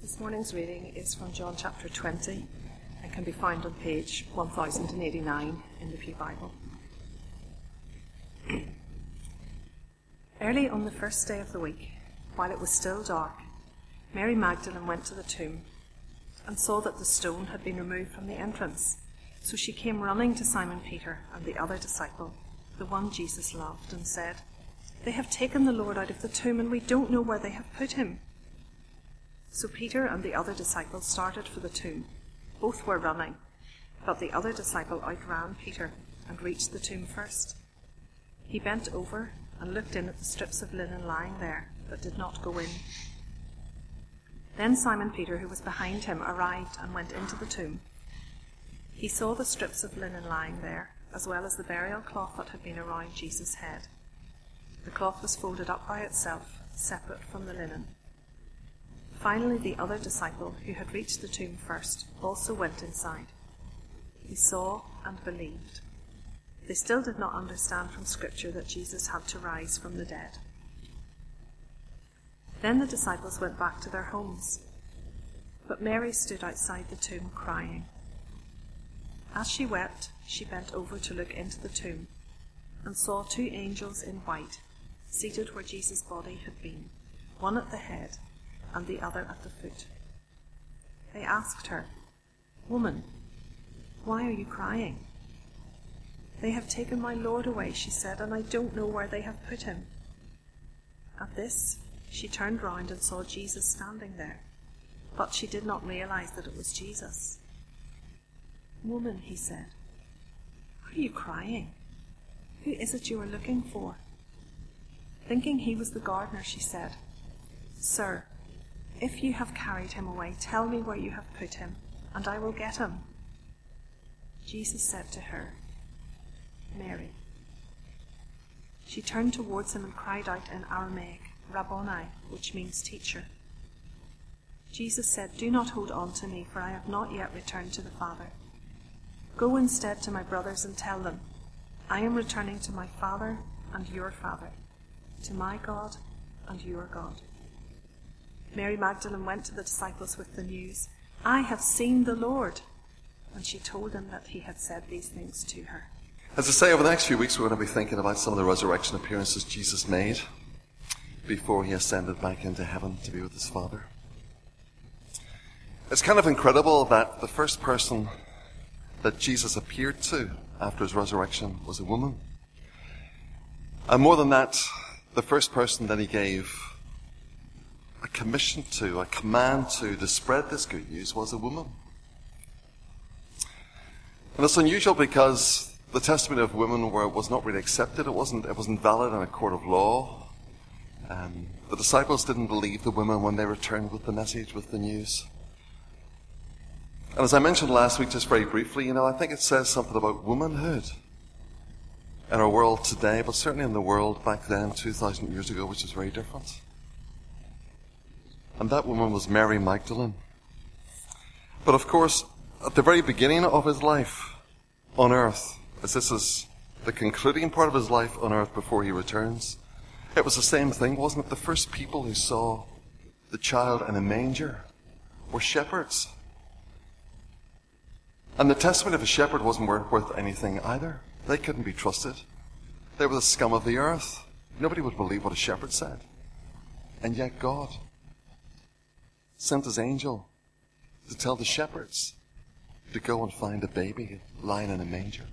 This morning's reading is from John chapter 20 and can be found on page 1089 in the Pew Bible. Early on the first day of the week, while it was still dark, Mary Magdalene went to the tomb and saw that the stone had been removed from the entrance. So she came running to Simon Peter and the other disciple, the one Jesus loved, and said, "They have taken the Lord out of the tomb, and we don't know where they have put him." So Peter and the other disciple started for the tomb. Both were running, but the other disciple outran Peter and reached the tomb first. He bent over and looked in at the strips of linen lying there, but did not go in. Then Simon Peter, who was behind him, arrived and went into the tomb. He saw the strips of linen lying there, as well as the burial cloth that had been around Jesus' head. The cloth was folded up by itself, separate from the linen. Finally, the other disciple, who had reached the tomb first, also went inside. He saw and believed. They still did not understand from Scripture that Jesus had to rise from the dead. Then the disciples went back to their homes, but Mary stood outside the tomb crying. As she wept, she bent over to look into the tomb and saw two angels in white seated where Jesus' body had been, one at the head and the other at the foot. They asked her, "Woman, why are you crying?" "They have taken my Lord away," she said, "and I don't know where they have put him." At this, she turned round and saw Jesus standing there, but she did not realize that it was Jesus. "Woman," he said, "why are you crying? Who is it you are looking for?" Thinking he was the gardener, she said, "Sir, if you have carried him away, tell me where you have put him, and I will get him." Jesus said to her, "Mary." She turned towards him and cried out in Aramaic, "Rabboni," which means teacher. Jesus said, "Do not hold on to me, for I have not yet returned to the Father. Go instead to my brothers and tell them, I am returning to my Father and your Father, to my God and your God." Mary Magdalene went to the disciples with the news, "I have seen the Lord," and she told them that he had said these things to her. As I say, over the next few weeks we're going to be thinking about some of the resurrection appearances Jesus made before he ascended back into heaven to be with his Father. It's kind of incredible that the first person that Jesus appeared to after his resurrection was a woman. And more than that, the first person that he gave a commission to, a command to spread this good news was a woman. And it's unusual because the testimony of women was not really accepted. It wasn't valid in a court of law. The disciples didn't believe the women when they returned with the message, with the news. And as I mentioned last week, just very briefly, I think it says something about womanhood in our world today, but certainly in the world back then, 2,000 years ago, which is very different. And that woman was Mary Magdalene. But of course, at the very beginning of his life on earth, as this is the concluding part of his life on earth before he returns, it was the same thing, wasn't it? The first people who saw the child in a manger were shepherds. And the testimony of a shepherd wasn't worth anything either. They couldn't be trusted. They were the scum of the earth. Nobody would believe what a shepherd said. And yet God sent his angel to tell the shepherds to go and find a baby lying in a manger.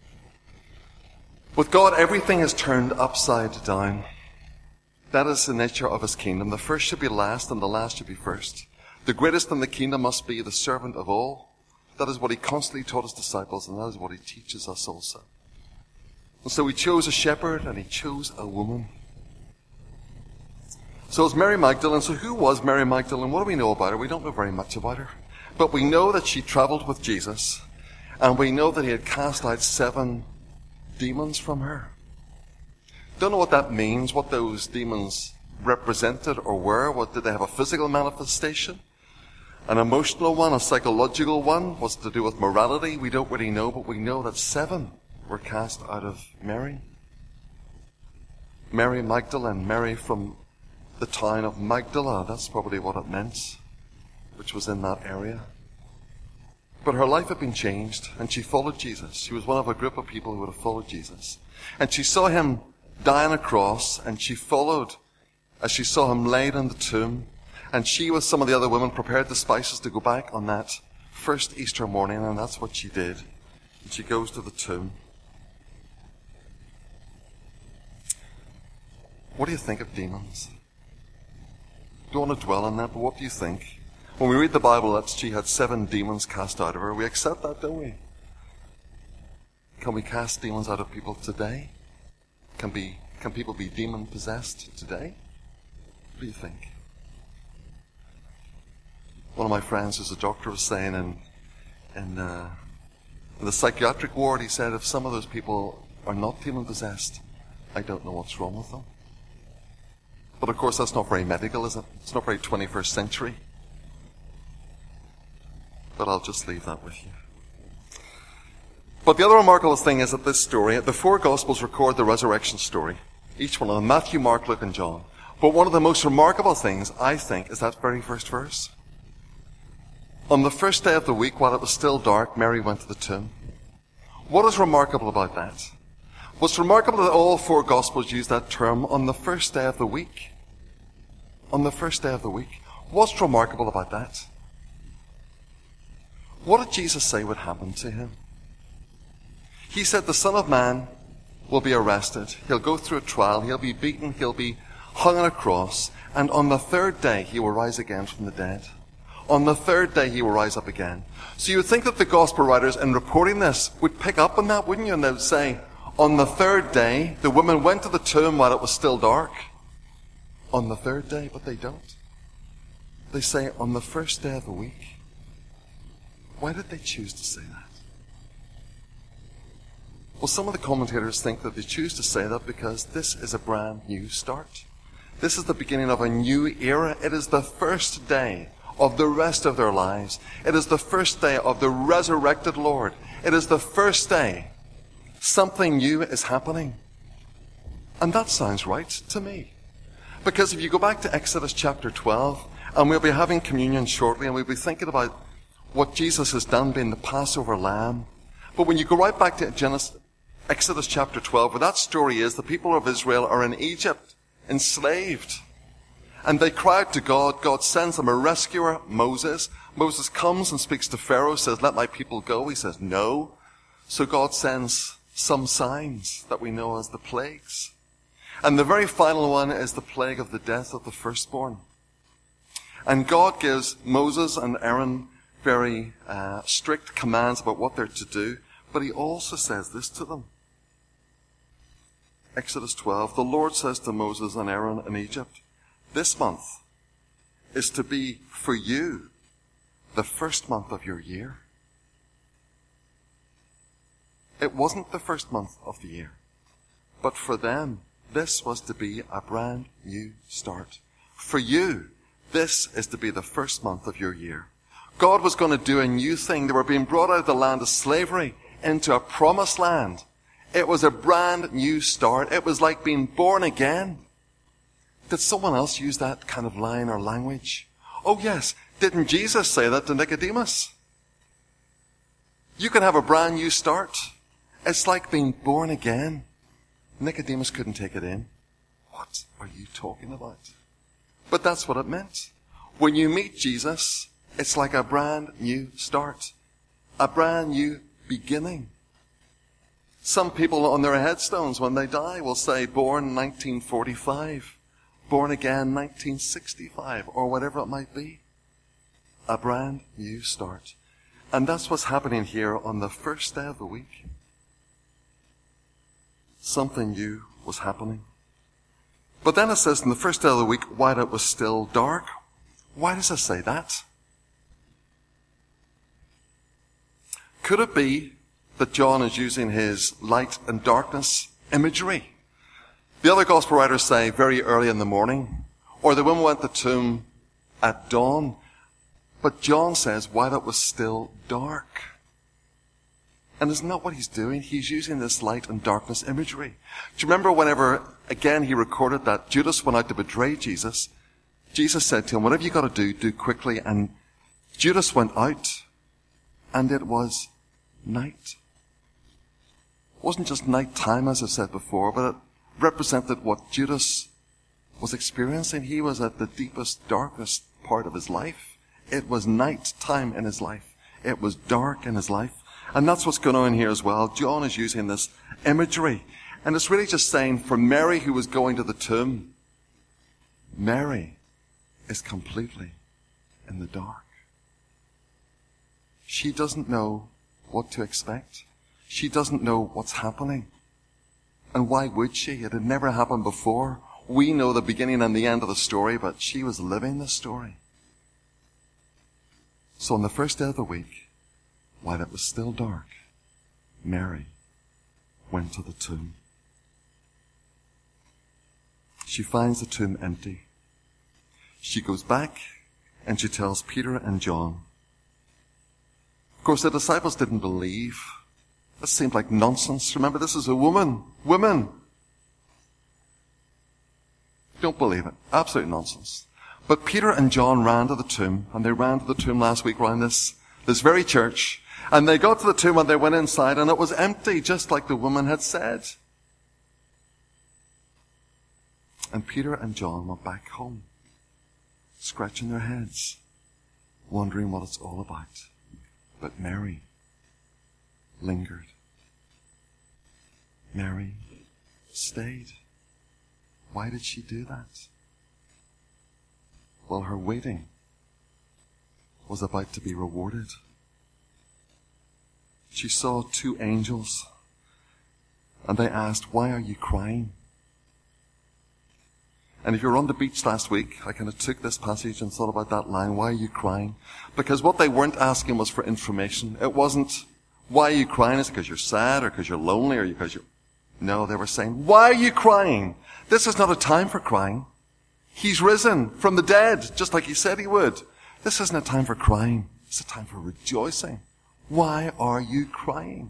With God, everything is turned upside down. That is the nature of his kingdom. The first should be last and the last should be first. The greatest in the kingdom must be the servant of all. That is what he constantly taught his disciples, and that is what he teaches us also. And so he chose a shepherd and he chose a woman. So it's Mary Magdalene. So who was Mary Magdalene? What do we know about her? We don't know very much about her. But we know that she traveled with Jesus, and we know that he had cast out 7 demons from her. Don't know what that means, what those demons represented or were. What, did they have a physical manifestation? An emotional one? A psychological one? Was it to do with morality? We don't really know, but we know that 7 were cast out of Mary. Mary Magdalene, Mary from the town of Magdala, that's probably what it meant. which was in that area. But her life had been changed, and she followed Jesus. She was one of a group of people who would have followed Jesus. And she saw him die on a cross, and she followed as she saw him laid in the tomb. And she, with some of the other women, prepared the spices to go back on that first Easter morning, and that's what she did. And she goes to the tomb. What do you think of demons? Don't want to dwell on that, but what do you think? When we read the Bible that she had 7 demons cast out of her, we accept that, don't we? Can we cast demons out of people today? Can people be demon-possessed today? What do you think? One of my friends who's a doctor was saying in the psychiatric ward, he said, if some of those people are not demon-possessed, I don't know what's wrong with them. But of course, that's not very medical, is it? It's not very 21st century. But I'll just leave that with you. But the other remarkable thing is that this story, the 4 Gospels record the resurrection story. Each one of them, Matthew, Mark, Luke, and John. But one of the most remarkable things, I think, is that very first verse. On the first day of the week, while it was still dark, Mary went to the tomb. What is remarkable about that? What's remarkable that all 4 Gospels use that term, on the first day of the week. On the first day of the week. What's remarkable about that? What did Jesus say would happen to him? He said the Son of Man will be arrested. He'll go through a trial. He'll be beaten. He'll be hung on a cross. And on the 3rd day, he will rise again from the dead. On the 3rd day, he will rise up again. So you would think that the Gospel writers, in reporting this, would pick up on that, wouldn't you? And they would say, on the 3rd day, the women went to the tomb while it was still dark. On the 3rd day, but they don't. They say, on the first day of the week. Why did they choose to say that? Well, some of the commentators think that they choose to say that because this is a brand new start. This is the beginning of a new era. It is the first day of the rest of their lives. It is the first day of the resurrected Lord. It is the first day something new is happening. And that sounds right to me. Because if you go back to Exodus chapter 12, and we'll be having communion shortly, and we'll be thinking about what Jesus has done being the Passover lamb. But when you go right back to Exodus chapter 12, where that story is, the people of Israel are in Egypt, enslaved. And they cry out to God. God sends them a rescuer, Moses. Moses comes and speaks to Pharaoh, says, let my people go. He says, no. So God sends some signs that we know as the plagues. And the very final one is the plague of the death of the firstborn. And God gives Moses and Aaron very strict commands about what they're to do, but he also says this to them. Exodus 12, the Lord says to Moses and Aaron in Egypt, this month is to be for you the first month of your year. It wasn't the first month of the year, but for them, this was to be a brand new start. For you, this is to be the first month of your year. God was going to do a new thing. They were being brought out of the land of slavery into a promised land. It was a brand new start. It was like being born again. Did someone else use that kind of line or language? Oh yes, didn't Jesus say that to Nicodemus? You can have a brand new start. It's like being born again. Nicodemus couldn't take it in. What are you talking about? But that's what it meant. When you meet Jesus, it's like a brand new start. A brand new beginning. Some people on their headstones when they die will say, born 1945, born again 1965, or whatever it might be. A brand new start. And that's what's happening here on the first day of the week. Something new was happening. But then it says in the first day of the week, while it was still dark. Why does it say that? Could it be that John is using his light and darkness imagery? The other gospel writers say very early in the morning, or the women went to the tomb at dawn. But John says while it was still dark. And isn't that what he's doing? He's using this light and darkness imagery. Do you remember whenever, again, he recorded that Judas went out to betray Jesus? Jesus said to him, whatever you got to do quickly and Judas went out, and it was night. It wasn't just night time, as I said before, but it represented what Judas was experiencing. He was at the deepest, darkest part of his life. It was night time in his life. It was dark in his life. And that's what's going on here as well. John is using this imagery. And it's really just saying, for Mary who was going to the tomb, Mary is completely in the dark. She doesn't know what to expect. She doesn't know what's happening. And why would she? It had never happened before. We know the beginning and the end of the story, but she was living the story. So on the first day of the week, while it was still dark, Mary went to the tomb. She finds the tomb empty. She goes back and she tells Peter and John. Of course, the disciples didn't believe. This seemed like nonsense. Remember, this is a woman. Women. Don't believe it. Absolute nonsense. But Peter and John ran to the tomb, and they ran to the tomb last week around this very church. And they got to the tomb and they went inside, and it was empty, just like the woman had said. And Peter and John went back home, scratching their heads, wondering what it's all about. But Mary lingered. Mary stayed. Why did she do that? Well, her waiting was about to be rewarded. She saw two angels, and they asked, "Why are you crying?" And if you were on the beach last week, I kind of took this passage and thought about that line, "Why are you crying?" Because what they weren't asking was for information. It wasn't, "Why are you crying?" Is it because you're sad, or because you're lonely, or because you're... No, they were saying, "Why are you crying? This is not a time for crying. He's risen from the dead, just like he said he would. This isn't a time for crying. It's a time for rejoicing. Why are you crying?"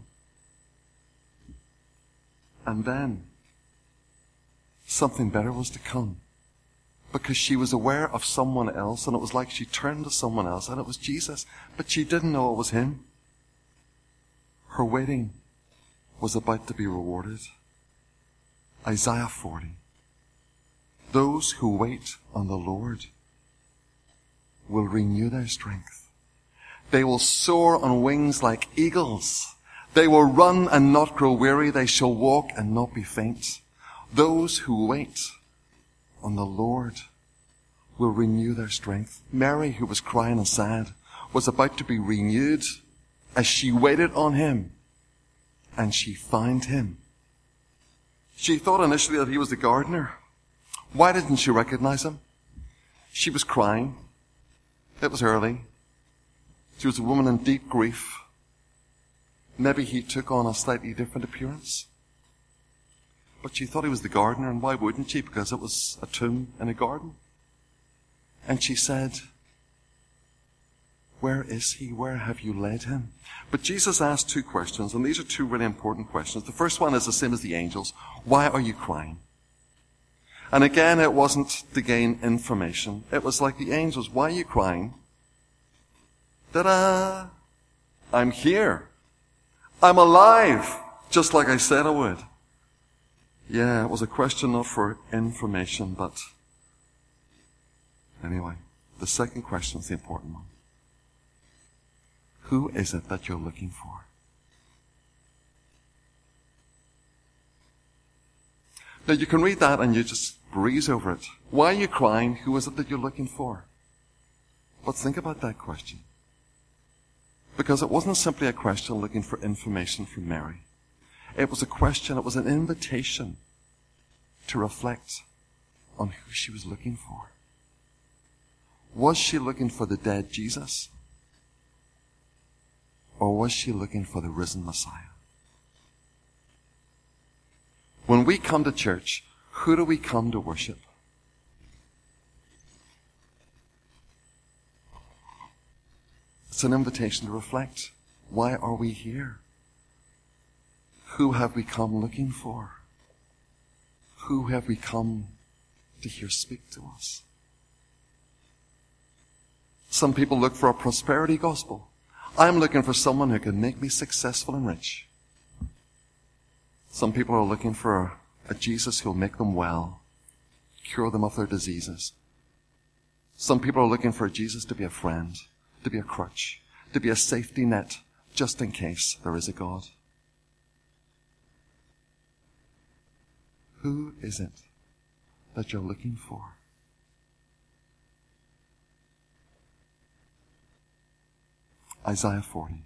And then something better was to come, because she was aware of someone else, and it was like she turned to someone else, and it was Jesus, but she didn't know it was him. Her waiting was about to be rewarded. Isaiah 40. Those who wait on the Lord will renew their strength. They will soar on wings like eagles. They will run and not grow weary. They shall walk and not be faint. Those who wait on the Lord will renew their strength. Mary, who was crying and sad, was about to be renewed as she waited on him, and she found him. She thought initially that he was the gardener. Why didn't she recognize him? She was crying. It was early. She was a woman in deep grief. Maybe he took on a slightly different appearance. But she thought he was the gardener, and why wouldn't she? Because it was a tomb in a garden. And she said, "Where is he? Where have you laid him?" But Jesus asked two questions, and these are two really important questions. The first one is the same as the angels. Why are you crying? And again, it wasn't to gain information. It was like the angels. Why are you crying? Ta-da! I'm here. I'm alive, just like I said I would. Yeah, it was a question not for information, but anyway, the second question is the important one. Who is it that you're looking for? Now, you can read that and you just breeze over it. Why are you crying? Who is it that you're looking for? But think about that question. Because it wasn't simply a question looking for information from Mary. It was a question, it was an invitation to reflect on who she was looking for. Was she looking for the dead Jesus? Or was she looking for the risen Messiah? When we come to church, who do we come to worship? It's an invitation to reflect. Why are we here? Who have we come looking for? Who have we come to hear speak to us? Some people look for a prosperity gospel. I'm looking for someone who can make me successful and rich. Some people are looking for a Jesus who will make them well, cure them of their diseases. Some people are looking for a Jesus to be a friend, to be a crutch, to be a safety net, just in case there is a God. Who is it that you're looking for? Isaiah 40.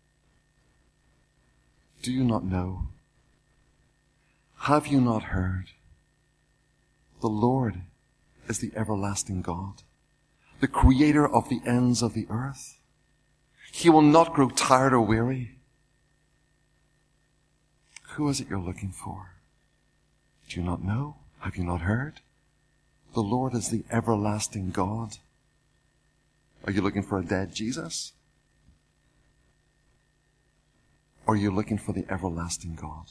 Do you not know? Have you not heard? The Lord is the everlasting God, the creator of the ends of the earth. He will not grow tired or weary. Who is it you're looking for? Do you not know? Have you not heard? The Lord is the everlasting God. Are you looking for a dead Jesus? Or are you looking for the everlasting God?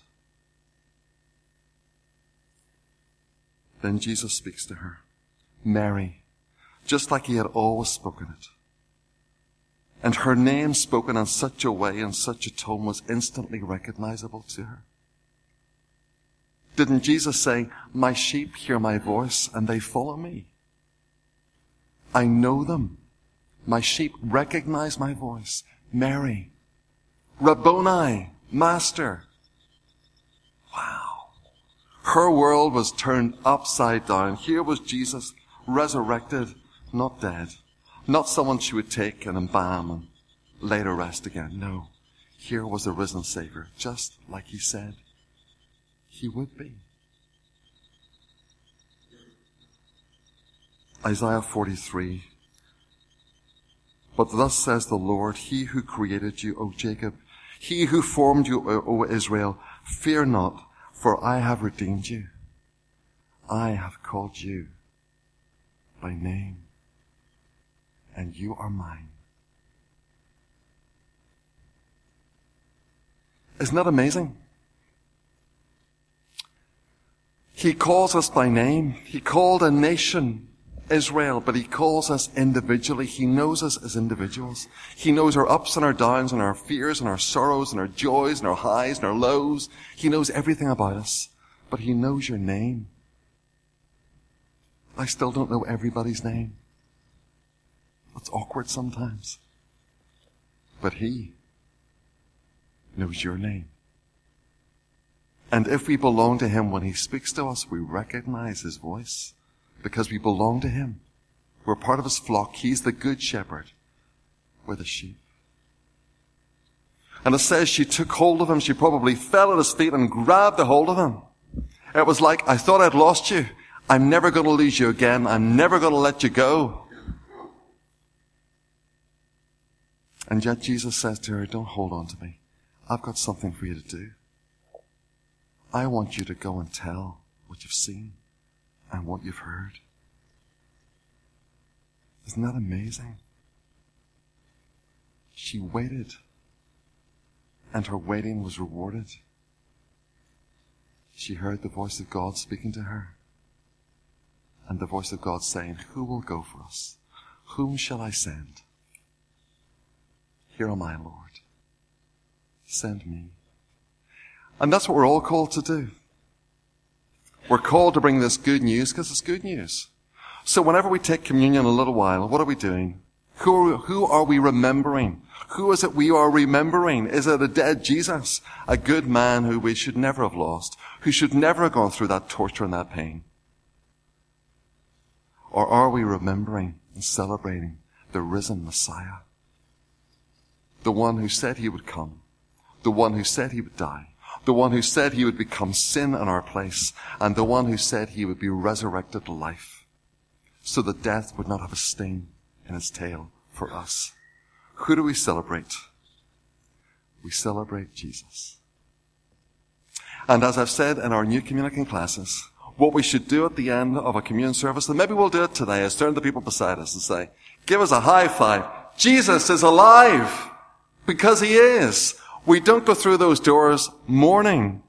Then Jesus speaks to her, Mary, just like he had always spoken it. And her name spoken in such a way, in such a tone, was instantly recognizable to her. Didn't Jesus say, my sheep hear my voice and they follow me? I know them. My sheep recognize my voice. Mary. Rabboni, Master. Wow. Her world was turned upside down. Here was Jesus resurrected, not dead. Not someone she would take and embalm and lay to rest again. No. Here was the risen Savior, just like he said he would be. Isaiah 43. But thus says the Lord, he who created you, O Jacob, he who formed you, O Israel, fear not, for I have redeemed you. I have called you by name, and you are mine. Isn't that amazing? He calls us by name. He called a nation Israel, but he calls us individually. He knows us as individuals. He knows our ups and our downs and our fears and our sorrows and our joys and our highs and our lows. He knows everything about us, but he knows your name. I still don't know everybody's name. It's awkward sometimes. But he knows your name. And if we belong to him, when he speaks to us, we recognize his voice because we belong to him. We're part of his flock. He's the good shepherd. We're the sheep. And it says she took hold of him. She probably fell at his feet and grabbed a hold of him. It was like, I thought I'd lost you. I'm never going to lose you again. I'm never going to let you go. And yet Jesus says to her, don't hold on to me. I've got something for you to do. I want you to go and tell what you've seen and what you've heard. Isn't that amazing? She waited, and her waiting was rewarded. She heard the voice of God speaking to her, and the voice of God saying, who will go for us? Whom shall I send? Here am I, Lord. Send me. And that's what we're all called to do. We're called to bring this good news because it's good news. So whenever we take communion in a little while, what are we doing? Who are we remembering? Who is it we are remembering? Is it a dead Jesus? A good man who we should never have lost, who should never have gone through that torture and that pain? Or are we remembering and celebrating the risen Messiah? The one who said he would come. The one who said he would die. The one who said he would become sin in our place. And the one who said he would be resurrected to life, so that death would not have a sting in its tail for us. Who do we celebrate? We celebrate Jesus. And as I've said in our new communicating classes, what we should do at the end of a communion service, and maybe we'll do it today, is turn to the people beside us and say, give us a high five. Jesus is alive, because he is. We don't go through those doors mourning.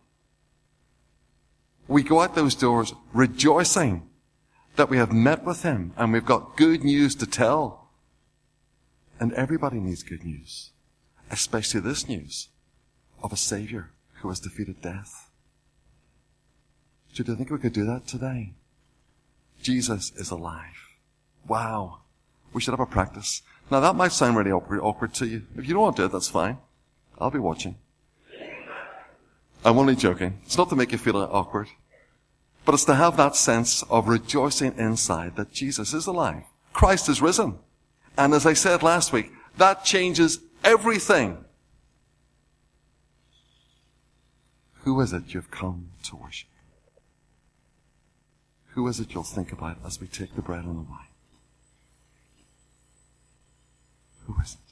We go out those doors rejoicing that we have met with him and we've got good news to tell. And everybody needs good news, especially this news of a Savior who has defeated death. Do you think we could do that today? Jesus is alive. Wow. We should have a practice. Now that might sound really awkward to you. If you don't want to do it, that's fine. I'll be watching. I'm only joking. It's not to make you feel awkward. But it's to have that sense of rejoicing inside that Jesus is alive. Christ is risen. And as I said last week, that changes everything. Who is it you've come to worship? Who is it you'll think about as we take the bread and the wine? Who is it?